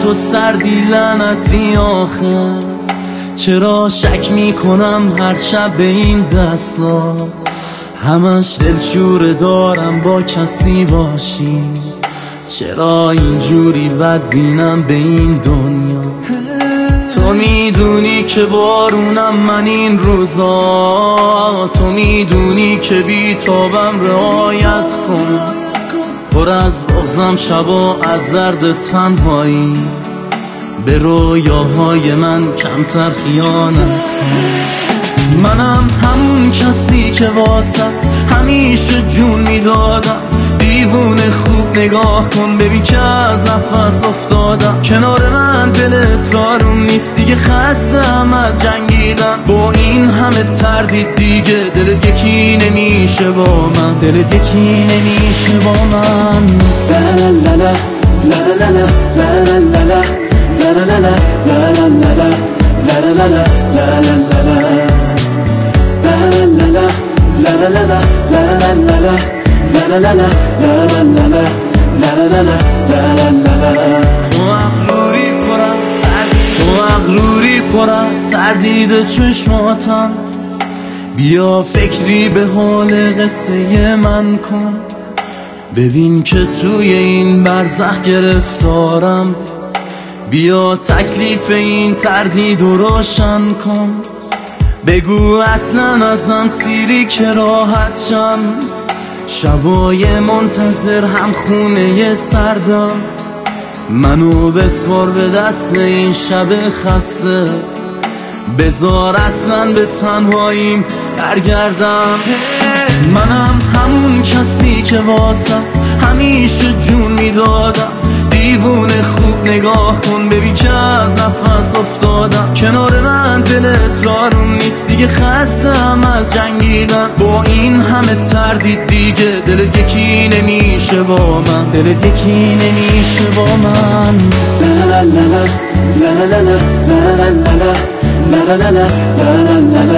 تو سردی لعنتی آخه. چرا شک میکنم هر شب به این دستا، همش دلشوره دارم با کسی باشی. چرا اینجوری بد بینم به این دنیا؟ تو میدونی که بارونم من این روزا، تو میدونی که بیتابم رعایت کن. پر از بغضم شبا از درد تنهایی، به رویاهای من کمتر خیانت کن. منم همون کسی که واسه همیشه جون میدادم. دیوونه خوب نگاه کن ببین که از نفس افتادم. کنار من دلت آروم نیست دیگه، خستم از جنگیدن با این همه تردید دیگه. دلت یکی نمیشه با من، دلت یکی نمیشه با من. لا لا لا لا لا لا لا لا لا لا لا لا لا لا لا لا تو مغروری پر از تردید چشماتم. بیا فکری به حال قصه من کن، ببین که توی این برزخ گرفتارم. بیا تکلیف این تردید رو روشن کن، بگو اصلا ازم سیری که راحت شم. شبای منتظر هم خونه سردم، منو بسوار به دست این شب خسته. بذار اصلا به تنهاییم برگردم. منم همون کسی که واسه همیشه جون میدادم. دیوونه خوب نگاه کن ببین که از نفس افتادم. کنار من دلت آروم نیست دیگه، خستم از جنگیدن با این همه تردید دیگه. دلت یکی نمیشه با من، دلت یکی نمیشه با من. لا لا لا لا لا لا لا لا لا لا لا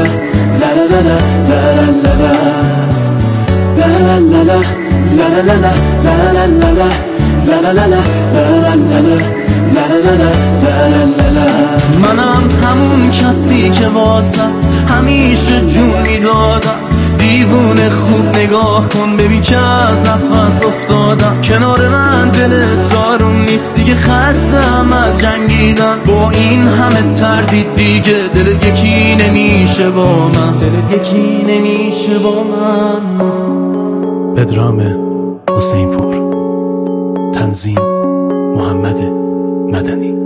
منم همون کسی که واسه همیشه جون میدادم. دیوونه خوب نگاه کن ببین که از نفس افتادم. کنار من دلت آروم نیست دیگه، خستم از جنگیدن با این همه تردید دیگه. دلت یکی نمیشه با من، دلت یکی نمیشه با من. پدرام حسین پور، تنظیم محمد مدنی.